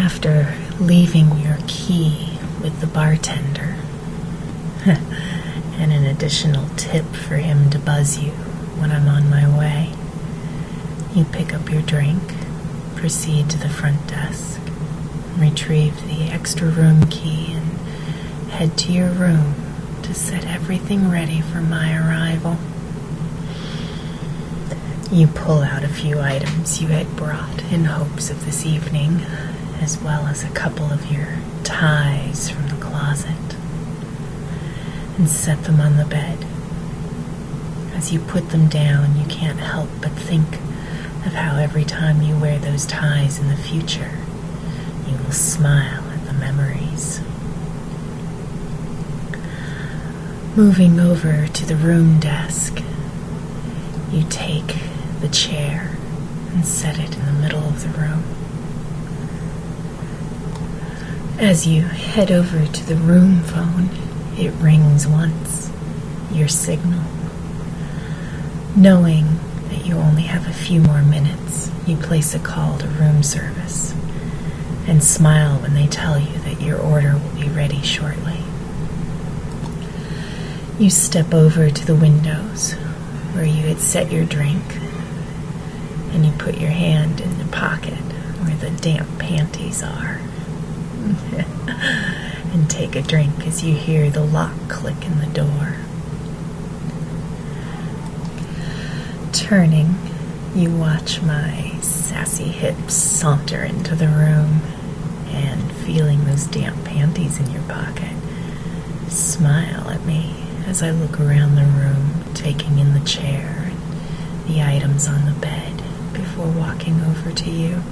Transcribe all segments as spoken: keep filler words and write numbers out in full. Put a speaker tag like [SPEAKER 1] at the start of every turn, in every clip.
[SPEAKER 1] After leaving your key with the bartender and an additional tip for him to buzz you when I'm on my way, you pick up your drink, proceed to the front desk, retrieve the extra room key, and head to your room to set everything ready for my arrival. You pull out a few items you had brought in hopes of this evening, as well as a couple of your ties from the closet, and set them on the bed. As you put them down, you can't help but think of how every time you wear those ties in the future, you will smile at the memories. Moving over to the room desk, you take the chair and set it in the middle of the room. As you head over to the room phone, it rings once, your signal. Knowing that you only have a few more minutes, you place a call to room service and smile when they tell you that your order will be ready shortly. You step over to the windows where you had set your drink, and you put your hand in the pocket where the damp panties are and take a drink as you hear the lock click in the door. Turning, you watch my sassy hips saunter into the room, and feeling those damp panties in your pocket, smile at me as I look around the room, taking in the chair and the items on the bed before walking over to you.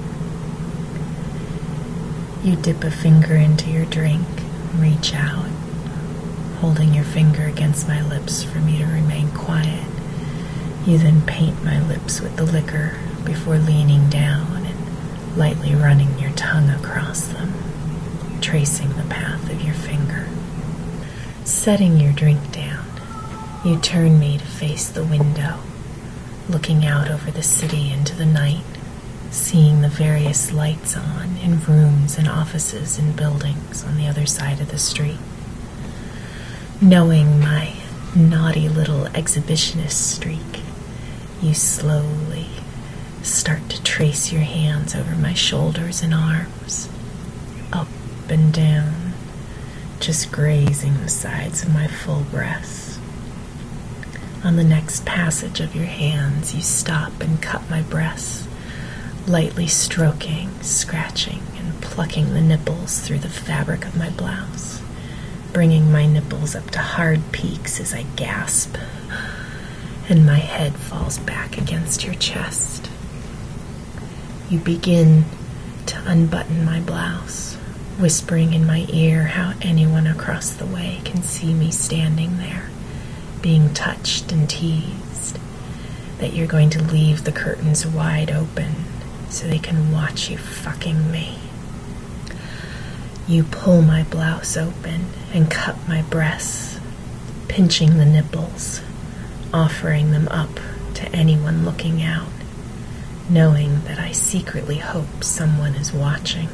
[SPEAKER 1] You dip a finger into your drink, reach out, holding your finger against my lips for me to remain quiet. You then paint my lips with the liquor before leaning down and lightly running your tongue across them, tracing the path of your finger. Setting your drink down, you turn me to face the window, looking out over the city into the night, seeing the various lights on in rooms and offices and buildings on the other side of the street. Knowing my naughty little exhibitionist streak, you slowly start to trace your hands over my shoulders and arms, up and down, just grazing the sides of my full breasts. On the next passage of your hands, you stop and cut my breasts, lightly stroking, scratching, and plucking the nipples through the fabric of my blouse, bringing my nipples up to hard peaks as I gasp, and my head falls back against your chest. You begin to unbutton my blouse, whispering in my ear how anyone across the way can see me standing there, being touched and teased, that you're going to leave the curtains wide open so they can watch you fucking me. You pull my blouse open and cut my breasts, pinching the nipples, offering them up to anyone looking out, knowing that I secretly hope someone is watching.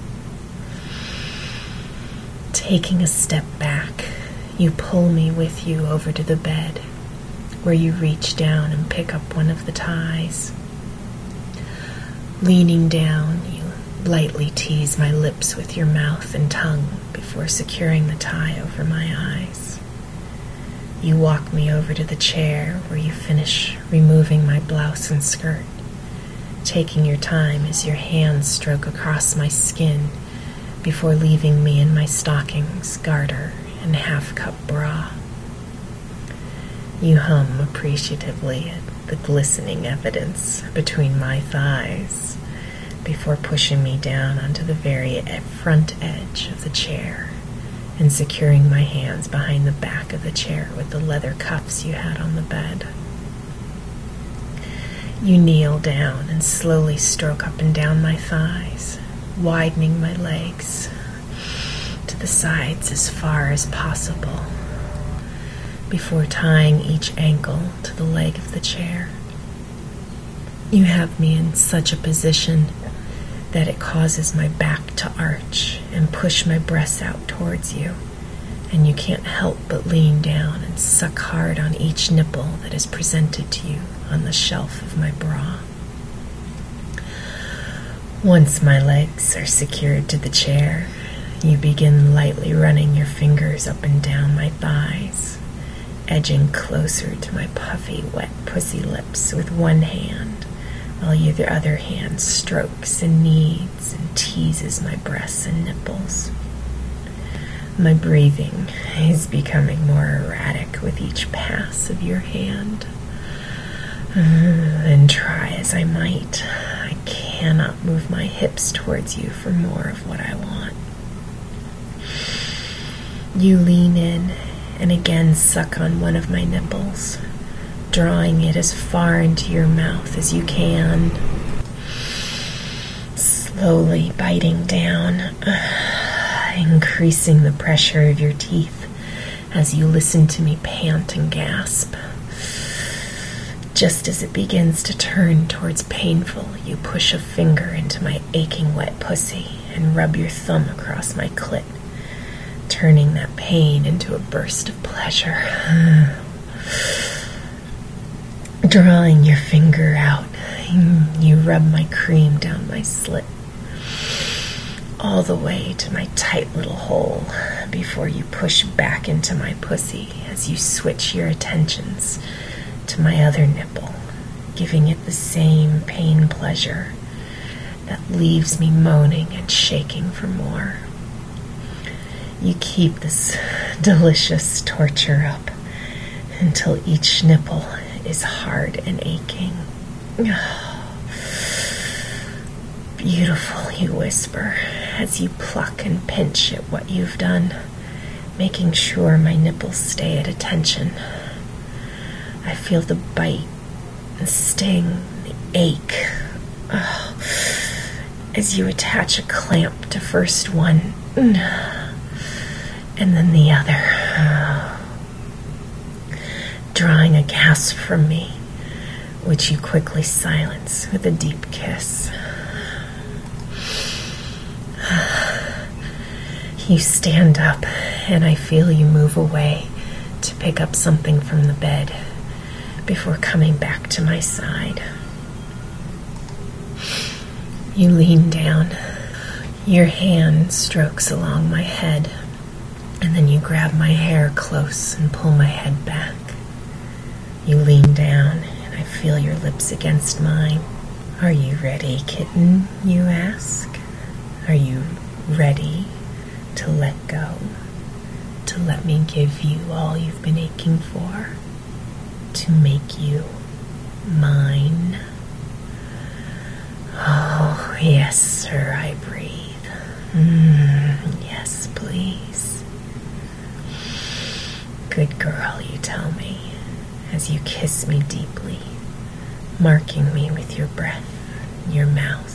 [SPEAKER 1] Taking a step back, you pull me with you over to the bed, where you reach down and pick up one of the ties. Leaning down, you lightly tease my lips with your mouth and tongue before securing the tie over my eyes. You walk me over to the chair where you finish removing my blouse and skirt, taking your time as your hands stroke across my skin before leaving me in my stockings, garter, and half-cup bra. You hum appreciatively at the glistening evidence between my thighs before pushing me down onto the very front edge of the chair and securing my hands behind the back of the chair with the leather cuffs you had on the bed. You kneel down and slowly stroke up and down my thighs, widening my legs to the sides as far as possible, before tying each ankle to the leg of the chair. You have me in such a position that it causes my back to arch and push my breasts out towards you, and you can't help but lean down and suck hard on each nipple that is presented to you on the shelf of my bra. Once my legs are secured to the chair, you begin lightly running your fingers up and down my thighs, edging closer to my puffy, wet pussy lips with one hand, while your other hand strokes and kneads and teases my breasts and nipples. My breathing is becoming more erratic with each pass of your hand. And try as I might, I cannot move my hips towards you for more of what I want. You lean in and again suck on one of my nipples, drawing it as far into your mouth as you can, slowly biting down, uh, increasing the pressure of your teeth as you listen to me pant and gasp. Just as it begins to turn towards painful, you push a finger into my aching wet pussy and rub your thumb across my clit, turning that pain into a burst of pleasure. Drawing your finger out, you rub my cream down my slit, all the way to my tight little hole, before you push back into my pussy as you switch your attentions to my other nipple, giving it the same pain pleasure that leaves me moaning and shaking for more. You keep this delicious torture up until each nipple is hard and aching. Beautiful, you whisper as you pluck and pinch at what you've done, making sure my nipples stay at attention. I feel the bite, the sting, the ache, oh, as you attach a clamp to first one and then the other, drawing a gasp from me, which you quickly silence with a deep kiss. You stand up, and I feel you move away to pick up something from the bed before coming back to my side. You lean down. Your hand strokes along my head, and then you grab my hair close and pull my head back. You lean down, and I feel your lips against mine. Are you ready, kitten, you ask? Are you ready to let go? To let me give you all you've been aching for? To make you mine? Oh, yes, sir, I breathe. Mm, yes, please. Good girl, you tell me, as you kiss me deeply, marking me with your breath, your mouth.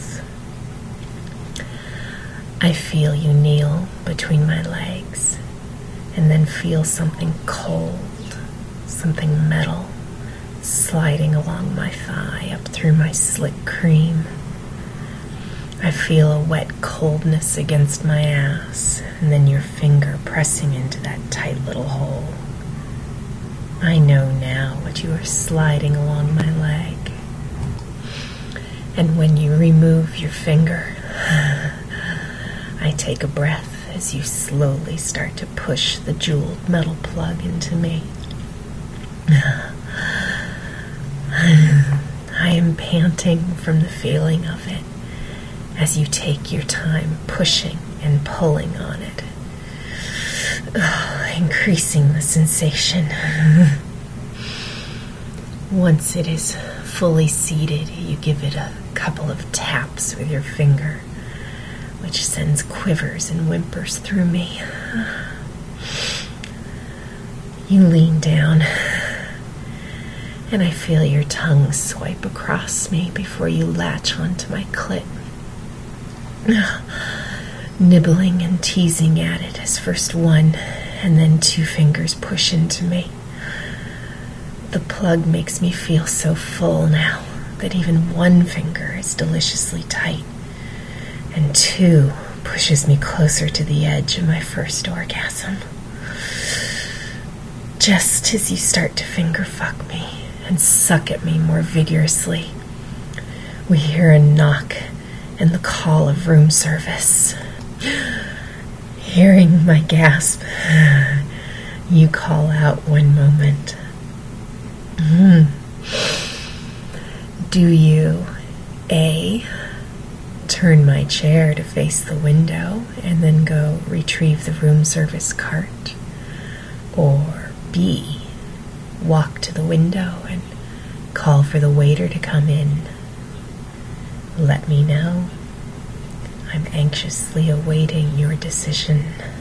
[SPEAKER 1] I feel you kneel between my legs, and then feel something cold, something metal, sliding along my thigh up through my slick cream. I feel a wet coldness against my ass, and then your finger pressing into that tight little hole. I know now what you are sliding along my leg. And when you remove your finger, I take a breath as you slowly start to push the jeweled metal plug into me. I am panting from the feeling of it as you take your time pushing and pulling on it, oh, increasing the sensation. Once it is fully seated, you give it a couple of taps with your finger, which sends quivers and whimpers through me. You lean down, and I feel your tongue swipe across me before you latch onto my clit, nibbling and teasing at it as first one and then two fingers push into me. The plug makes me feel so full now that even one finger is deliciously tight, And two pushes me closer to the edge of my first orgasm. Just as you start to finger fuck me and suck at me more vigorously, we hear a knock and the call of room service. Hearing my gasp, you call out one moment. Mm. Do you, A, turn my chair to face the window and then go retrieve the room service cart? Or B, walk to the window and call for the waiter to come in? Let me know. I'm anxiously awaiting your decision.